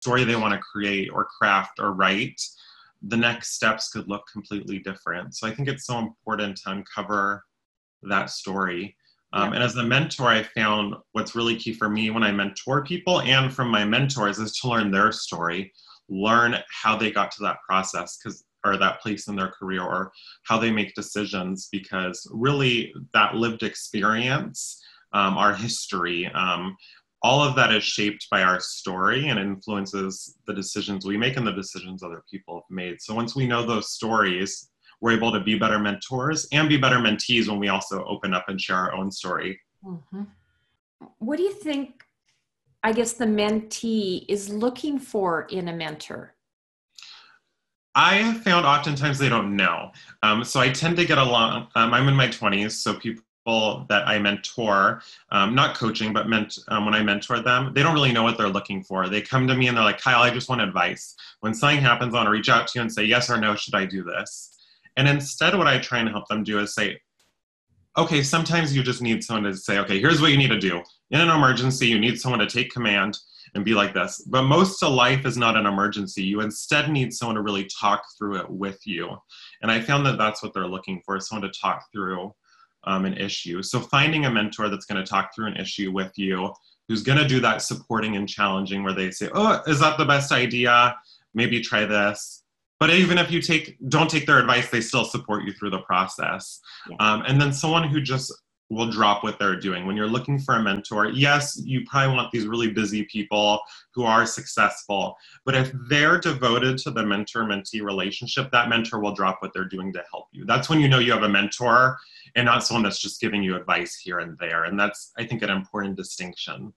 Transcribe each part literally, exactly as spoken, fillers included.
story they want to create or craft or write, the next steps could look completely different. So I think it's so important to uncover that story. Um, Yeah. and as a mentor, I found what's really key for me when I mentor people and from my mentors is to learn their story, learn how they got to that process, because or that place in their career, or how they make decisions, because really that lived experience, um, our history, um, all of that is shaped by our story and influences the decisions we make and the decisions other people have made. So once we know those stories, we're able to be better mentors and be better mentees when we also open up and share our own story. Mm-hmm. What do you think, I guess, the mentee is looking for in a mentor? I have found oftentimes they don't know. Um, so I tend to get along, um, I'm in my twenties, so people that I mentor, um, not coaching, but ment- um, when I mentor them, they don't really know what they're looking for. They come to me and they're like, Kyle, I just want advice. When something happens, I want to reach out to you and say, yes or no, should I do this? And instead, what I try and help them do is say, okay, sometimes you just need someone to say, okay, here's what you need to do. In an emergency, you need someone to take command and be like this. But most of life is not an emergency. You instead need someone to really talk through it with you. And I found that that's what they're looking for, someone to talk through um, an issue. So finding a mentor that's going to talk through an issue with you, who's going to do that supporting and challenging, where they say, oh, is that the best idea? Maybe try this. But even if you take, don't take their advice, they still support you through the process. Yeah. Um, and then someone who just will drop what they're doing. When you're looking for a mentor, yes, you probably want these really busy people who are successful, but if they're devoted to the mentor-mentee relationship, that mentor will drop what they're doing to help you. That's when you know you have a mentor and not someone that's just giving you advice here and there. And that's, I think, an important distinction.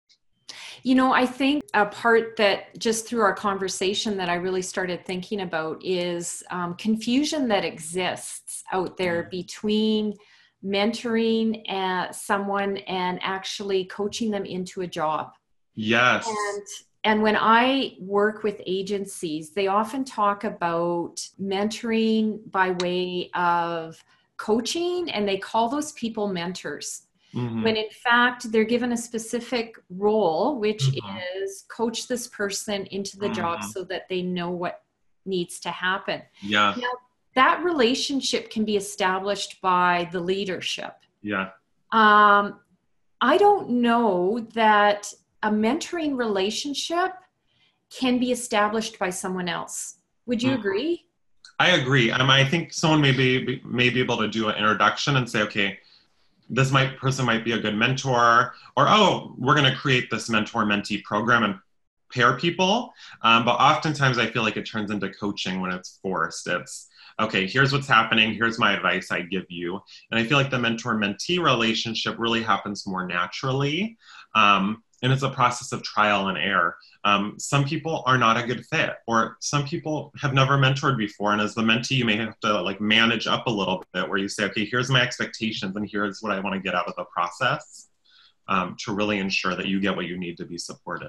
You know, I think a part that just through our conversation that I really started thinking about is um, confusion that exists out there mm-hmm. between mentoring uh, someone and actually coaching them into a job. Yes. And and when I work with agencies, they often talk about mentoring by way of coaching, and they call those people mentors. Mm-hmm. When in fact, they're given a specific role, which mm-hmm. is coach this person into the mm-hmm. job so that they know what needs to happen. Yeah. Now, that relationship can be established by the leadership. Yeah. Um, I don't know that a mentoring relationship can be established by someone else. Would you mm-hmm. agree? I agree. Um, I think someone may be, may be able to do an introduction and say, okay, this might, person might be a good mentor, or, oh, we're going to create this mentor-mentee program and pair people. Um, but oftentimes I feel like it turns into coaching when it's forced. It's, okay, here's what's happening. Here's my advice I give you. And I feel like the mentor-mentee relationship really happens more naturally. Um, and it's a process of trial and error. Um, some people are not a good fit, or some people have never mentored before. And as the mentee, you may have to like manage up a little bit, where you say, okay, here's my expectations and here's what I want to get out of the process, um, to really ensure that you get what you need to be supported.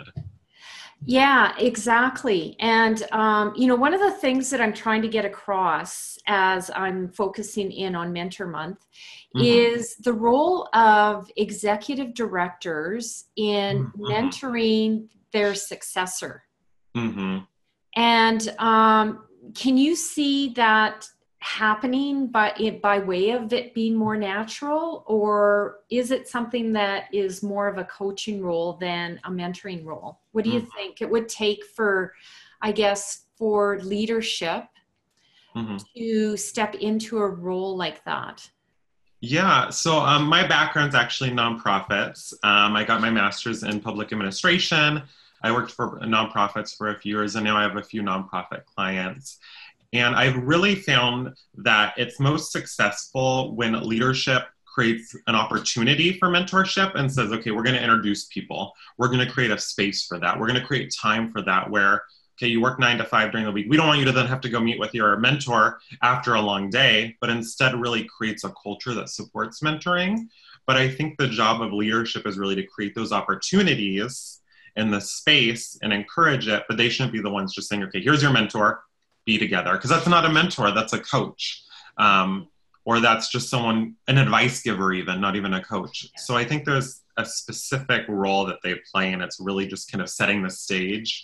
Yeah, exactly. And, um, you know, one of the things that I'm trying to get across as I'm focusing in on Mentor Month mm-hmm. is the role of executive directors in mm-hmm. mentoring their successor. Mm-hmm. And um, can you see that happening by, by way of it being more natural, or is it something that is more of a coaching role than a mentoring role? What do you mm-hmm. think it would take for, I guess, for leadership mm-hmm. to step into a role like that? Yeah, so um, my background's actually nonprofits. Um, I got my master's in public administration. I worked for nonprofits for a few years, and now I have a few nonprofit clients. And I've really found that it's most successful when leadership creates an opportunity for mentorship and says, okay, we're going to introduce people. We're going to create a space for that. We're going to create time for that where, okay, you work nine to five during the week. We don't want you to then have to go meet with your mentor after a long day, but instead really creates a culture that supports mentoring. But I think the job of leadership is really to create those opportunities in the space and encourage it, but they shouldn't be the ones just saying, okay, here's your mentor, be together. Because that's not a mentor, that's a coach. Um, or that's just someone, an advice giver even, not even a coach. So I think there's a specific role that they play, and it's really just kind of setting the stage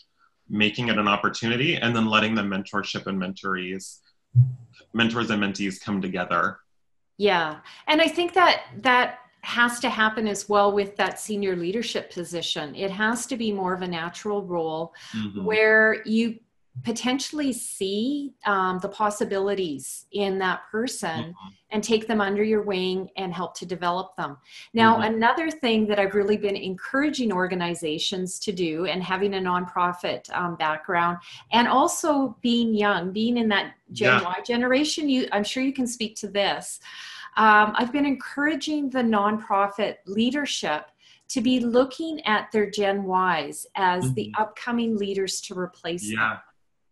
making it an opportunity, and then letting the mentorship and mentorees, mentors and mentees come together. Yeah. And I think that that has to happen as well with that senior leadership position. It has to be more of a natural role mm-hmm. where you potentially see um, the possibilities in that person mm-hmm. and take them under your wing and help to develop them. Now, mm-hmm. another thing that I've really been encouraging organizations to do, and having a nonprofit um, background, and also being young, being in that Gen yeah. Y generation, you, I'm sure you can speak to this. Um, I've been encouraging the nonprofit leadership to be looking at their Gen Ys as mm-hmm. the upcoming leaders to replace yeah. them.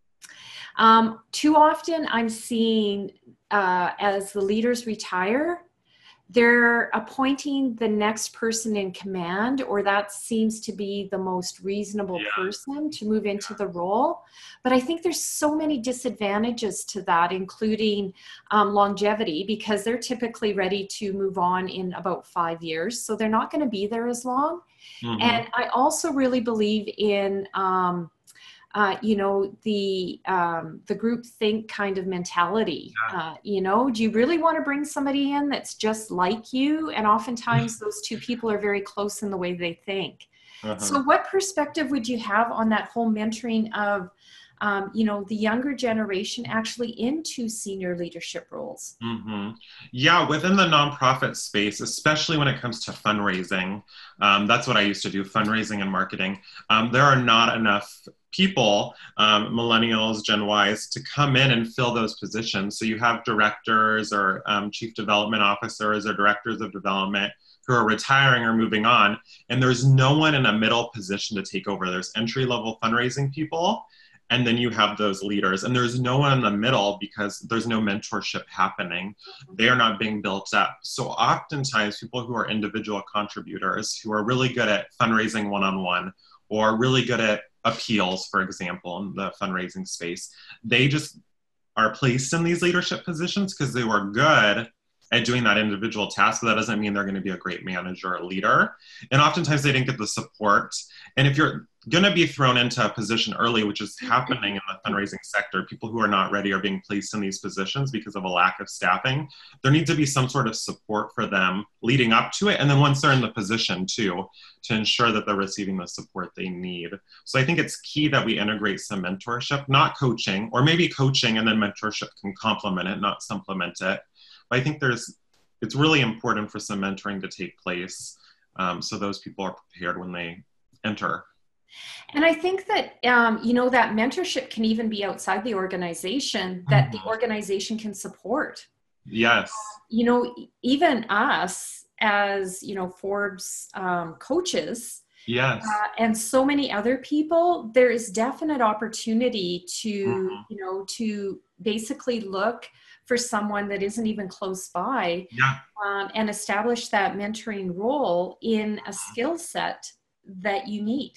Um, too often I'm seeing uh, as the leaders retire, they're appointing the next person in command, or that seems to be the most reasonable yeah. person to move into the role. But I think there's so many disadvantages to that, including um, longevity, because they're typically ready to move on in about five years. So they're not going to be there as long. Mm-hmm. And I also really believe in um, Uh, you know, the um, the group think kind of mentality. Uh, you know, do you really want to bring somebody in that's just like you? And oftentimes those two people are very close in the way they think. Uh-huh. So what perspective would you have on that whole mentoring of, um, you know, the younger generation actually into senior leadership roles? Mm-hmm. Yeah, within the nonprofit space, especially when it comes to fundraising, um, that's what I used to do, fundraising and marketing. Um, there are not enough people, um, millennials, Gen Ys, to come in and fill those positions. So you have directors or um, chief development officers or directors of development who are retiring or moving on, and there's no one in a middle position to take over. There's entry-level fundraising people, and then you have those leaders, and there's no one in the middle because there's no mentorship happening. They are not being built up. So oftentimes people who are individual contributors, who are really good at fundraising one-on-one, or really good at appeals, for example, in the fundraising space, they just are placed in these leadership positions because they were good at doing that individual task, but that doesn't mean they're going to be a great manager or leader. And oftentimes they didn't get the support. And if you're going to be thrown into a position early, which is happening in the fundraising sector, people who are not ready are being placed in these positions because of a lack of staffing. There needs to be some sort of support for them leading up to it. And then once they're in the position too, to ensure that they're receiving the support they need. So I think it's key that we integrate some mentorship, not coaching, or maybe coaching and then mentorship can complement it, not supplement it. But I think there's, it's really important for some mentoring to take place um, so those people are prepared when they enter. And I think that, um, you know, that mentorship can even be outside the organization that mm-hmm. the organization can support. Yes. Uh, you know, even us as, you know, Forbes um, coaches, yes, uh, and so many other people, there is definite opportunity to, mm-hmm. you know, to basically look for someone that isn't even close by yeah. um, and establish that mentoring role in a skill set that you need.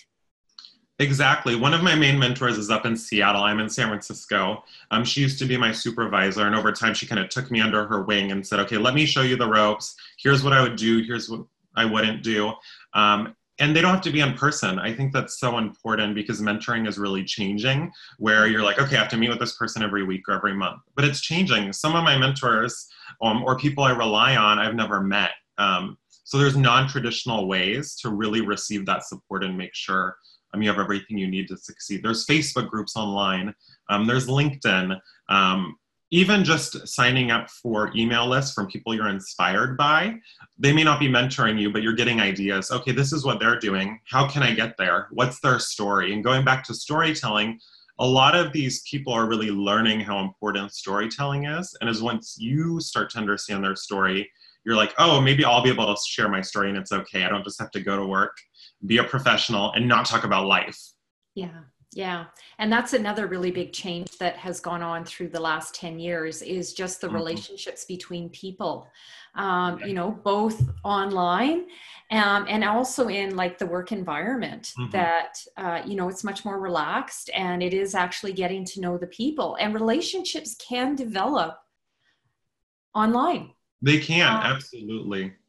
Exactly. One of my main mentors is up in Seattle. I'm in San Francisco. Um, she used to be my supervisor, and over time she kind of took me under her wing and said, okay, let me show you the ropes. Here's what I would do. Here's what I wouldn't do. Um, and they don't have to be in person. I think that's so important because mentoring is really changing, where you're like, okay, I have to meet with this person every week or every month. But it's changing. Some of my mentors um, or people I rely on, I've never met. Um, so there's non-traditional ways to really receive that support and make sure um, you have everything you need to succeed. There's Facebook groups online. Um, there's LinkedIn. Um, even just signing up for email lists from people you're inspired by. They may not be mentoring you, but you're getting ideas. Okay, this is what they're doing. How can I get there? What's their story? And going back to storytelling, a lot of these people are really learning how important storytelling is. And as once you start to understand their story, you're like, oh, maybe I'll be able to share my story and it's okay. I don't just have to go to work, be a professional, and not talk about life. Yeah. Yeah. And that's another really big change that has gone on through the last ten years is just the mm-hmm. relationships between people, um, you know, both online um, and also in like the work environment mm-hmm. that, uh, you know, it's much more relaxed and it is actually getting to know the people, and relationships can develop online. They can, um, absolutely.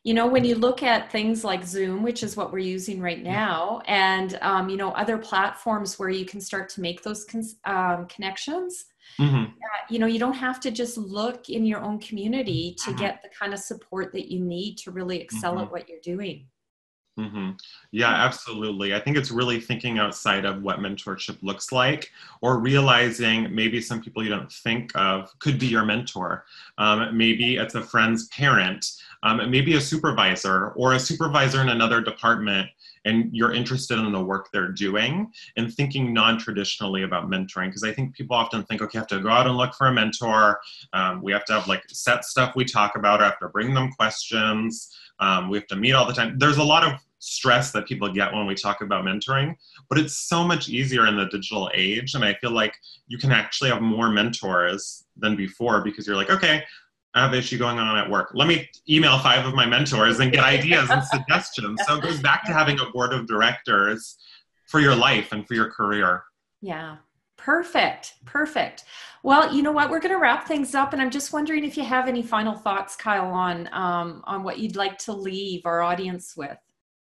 You know, when you look at things like Zoom, which is what we're using right now, and, um, you know, other platforms where you can start to make those con- um, connections, Mm-hmm. uh, you know, you don't have to just look in your own community to Mm-hmm. get the kind of support that you need to really excel Mm-hmm. at what you're doing. Mm-hmm. Yeah, Yeah. absolutely. I think it's really thinking outside of what mentorship looks like, or realizing maybe some people you don't think of could be your mentor. Um, maybe it's a friend's parent, um, maybe a supervisor, or a supervisor in another department, and you're interested in the work they're doing, and thinking non-traditionally about mentoring. Because I think people often think, okay, I have to go out and look for a mentor. Um, we have to have like set stuff we talk about, or I have to bring them questions. Um, we have to meet all the time. There's a lot of stress that people get when we talk about mentoring, but it's so much easier in the digital age. And I feel like you can actually have more mentors than before, because you're like, okay, I have an issue going on at work. Let me email five of my mentors and get ideas and suggestions. So it goes back to having a board of directors for your life and for your career. Yeah. Perfect. Perfect. Well, you know what? We're going to wrap things up, and I'm just wondering if you have any final thoughts, Kyle, on um, on what you'd like to leave our audience with.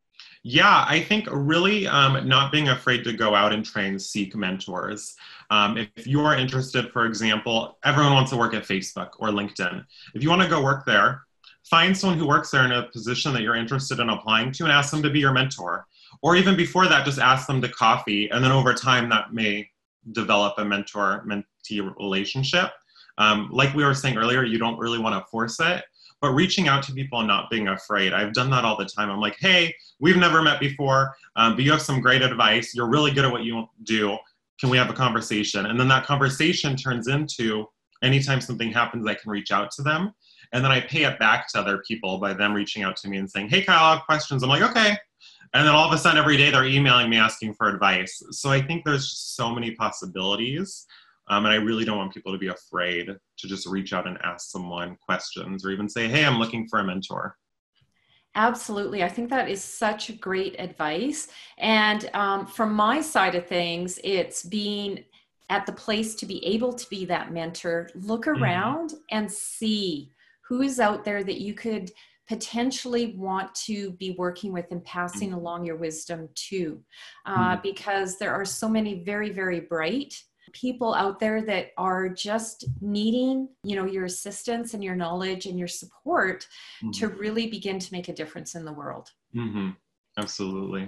Yeah, I think really um, not being afraid to go out and try and seek mentors. Um, if you are interested, for example, everyone wants to work at Facebook or LinkedIn. If you want to go work there, find someone who works there in a position that you're interested in applying to and ask them to be your mentor. Or even before that, just ask them to coffee, and then over time that may develop a mentor-mentee relationship. Um, like we were saying earlier, you don't really want to force it, but reaching out to people and not being afraid. I've done that all the time. I'm like, hey, we've never met before, um, but you have some great advice. You're really good at what you do. Can we have a conversation? And then that conversation turns into, anytime something happens, I can reach out to them. And then I pay it back to other people by them reaching out to me and saying, hey, Kyle, I have questions. I'm like, okay. And then all of a sudden, every day they're emailing me asking for advice. So I think there's just so many possibilities. Um, and I really don't want people to be afraid to just reach out and ask someone questions, or even say, hey, I'm looking for a mentor. Absolutely. I think that is such great advice. And um, from my side of things, it's being at the place to be able to be that mentor. Look around mm-hmm. and see who is out there that you could potentially want to be working with and passing mm-hmm. along your wisdom to, uh, mm-hmm. because there are so many very, very bright people out there that are just needing, you know, your assistance and your knowledge and your support mm-hmm. to really begin to make a difference in the world. Mm-hmm. Absolutely.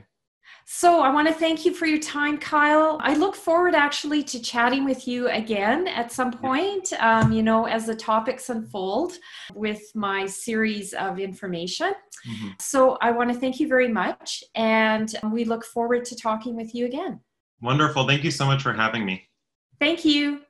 So I want to thank you for your time, Kyle. I look forward actually to chatting with you again at some point, um, you know, as the topics unfold with my series of information. Mm-hmm. So I want to thank you very much. And we look forward to talking with you again. Wonderful. Thank you so much for having me. Thank you.